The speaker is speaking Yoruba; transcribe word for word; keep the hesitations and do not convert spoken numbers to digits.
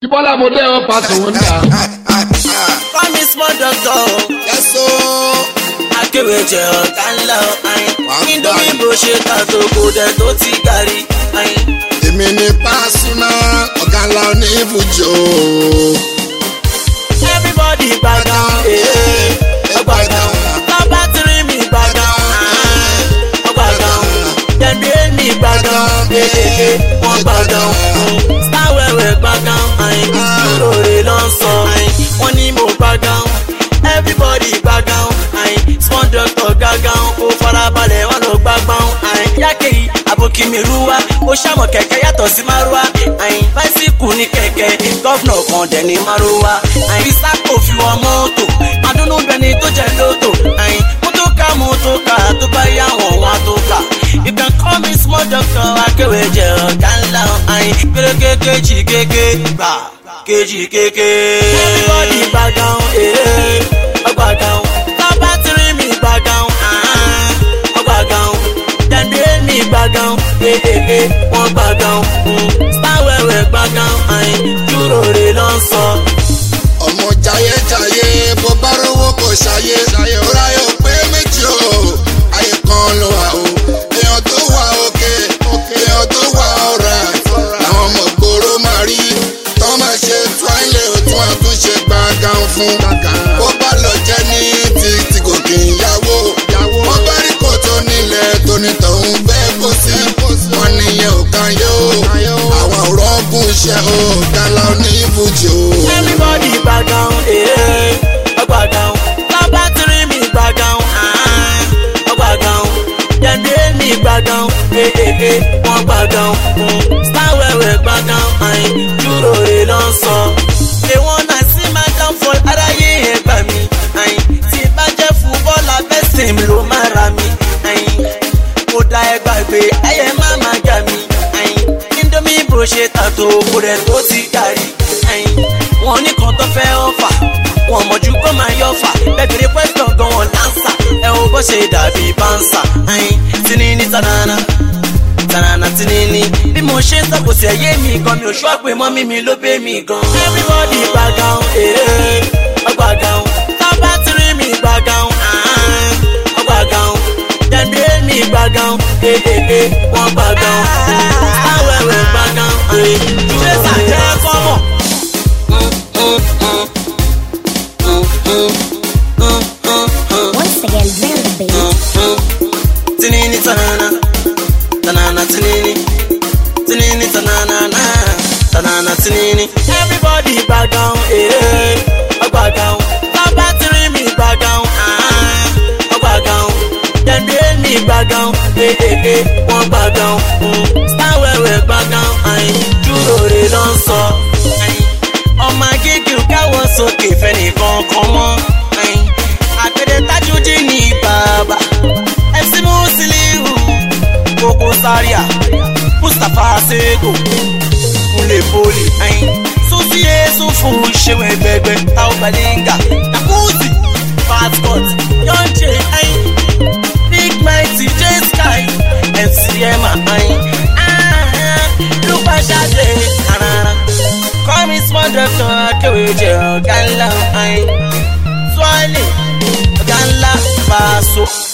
Ibola mo dey up pass one da. Call me small doctor. Yes so. Akéwéjẹ ọ̀gá ńlá ayin. Indomie bó ṣe ta tó kò dẹ̀ tó ti gàrí ayin. Èmi ni Pasuma ọ̀gá ńlá oníbùjọ. Everybody gbàgán ọgbàgán. Lọ́ba tí rí mi gbàgán ọgbàgán. Dẹ̀ndé mi gbàgán wọ́n gbàgán. Star wẹ̀wẹ̀ gbàgán ayin. Lóore ló ń sọ ayin. Wọ́n ní mo gbàgán. Everybody gbàgán ayin. Small doctor gbàgán. Kó farabalẹ̀ wọn lọ gbàgán ayin. Yákè yìí àbòkí mi rúwa. Ó ṣàmọ̀ kẹ̀kẹ́ yàtọ̀ sí márúwá ayin. Báísíkù ní kẹ̀kẹ́. Gọ́fìnà kan dẹ̀ ní márúwá ayin. Bísákò fi wọn mọ́tò. Adúnú bẹni tó jẹ lóto ayin. Mọ́tò ká mọ́tò ká tó bá yá wọn wá tó ká. You can call me small doctor. Akéwéjẹ ọ̀gá ńlá ayin. Kéréké kéjì kéké gbà kéjì kéké. Everybody gbàgán ee ọgbàgán. Lọ́ba tí rí mi gbàgán ọgbàgán. Dẹ̀ndé mi gbàgán ee wọ́n gbàgán. Star wẹ̀wẹ̀ gbàgán ayin. Dúró re ló ń sọ. Ọmọ jayéjayé bó bá rówó kò ṣayé. Tóra yóò pé méjì o. Ayé kan ló wà o. Èèyàn tó wà òkè. Èèyàn tó wà ọ̀rà. Àwọn ọmọ gbòòrò máa rí. Tọ́ máa ṣe tíwáìlì òtún àtúnṣe gbàgán fún. Bó bá lọ jẹ́ ní ti ti gòkè ìyàwó. Wọ́n bá rí kò tó nílẹ̀ tónítọ̀hún bẹ́ẹ̀ kó sí. Wọ́n níyẹn ò kan yóò. Àwọn òrọ́gùn iṣẹ́ o. Gálá oníbùjọ. Everybody gbàgán ee ọgbàgán. Lọ́ba tí rí mi gbàgán ọgbàgán. Dẹ̀ndé mi gbàgán ee wọ́n gbàgán. Star wẹ̀wẹ̀ gbàgán ayin. Dúró re ló ń sọ. They wanna see my downfall, aráyé ẹ̀ gbà mí ayin. Tí bá jẹ́ fúbọ́ọ̀lù best team ló máa ra mi ayin. Mo da ẹ gbàgbé ẹyẹ má má gà mí ayin. Indomie bó ṣe ta tó kò rẹ̀ tó ti gàrí ayin. Wọ́n ní kan tó fẹ́ ọ̀fà, wọ́n mọ̀jú kó máa yọ̀ fà. Bẹ́ẹ̀ni question gan wọn lánsà, ẹ ò bó ṣe dàbí bánsà ayin. Tinini tanana tanana tinini. Bí mo ṣe ń sọ̀kò sí ẹ̀yẹ́ mi gan, mi ò ṣọ́ pé mọ́mí mi ló bẹ́ mi gan. Everybody gbàgán ee ọgbàgán. Lọ́ba tí rí mi gbàgán ọgbàgán. Dẹ̀ndé mi gbàgán ee wọ́n gbàgán. Awẹ̀wẹ̀ gbàgán ayin. Ṣé sàjẹ́ fọ́mọ̀? Once again, bring the beat. Tinini tanana tanana tinini tinini tanana tanana tinini. Everybody gbàgán ee ọgbàgán. Lọ́ba tí rí mi gbàgán ọgbàgán. Dẹ̀ndé mi gbàgán ee wọ́n gbàgán. Star wẹ̀wẹ̀ gbàgán ayin. Dúró re ló ń sọ ayin. Ọmọ gígùn káwọ́ sókè fẹ́nìkan kan mọ́ ayin. Àgbẹ̀dẹ Tajudeen ní bàbá. M C Musiliu Koko Zaria Mustapha Sego Kúnlé Poli ayin. Susi Yesu fún ṣéwé gbẹgbẹ. Tao Balenga Takuti Passport Yonje ayin. Big Mighty J Sky M C Emma ayin. Lupa Ṣadé arara. Call me small doctor. Akéwéjẹ ọ̀gá ńlá ayin. Swale ọ̀gá ńlá Paso.